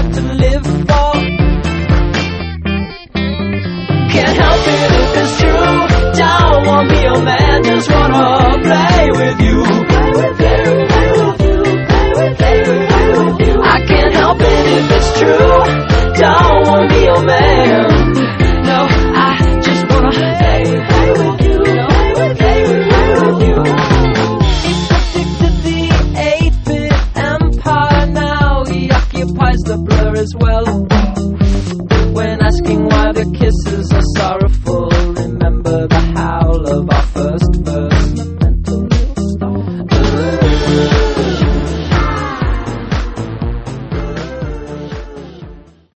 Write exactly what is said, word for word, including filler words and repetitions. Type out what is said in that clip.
got to live for. Can't help it if it's true. Don't want me, oh man, just wanna play with you. Play with you, play with you, play with, play with, play with you. I can't help it if it's true. Don't want me, oh man. No, I just wanna play, play with you, play with, play with, play with you. It's addicted the eight-bit empire now. He occupies the blur as well. When asking why the kisses are sorrowful,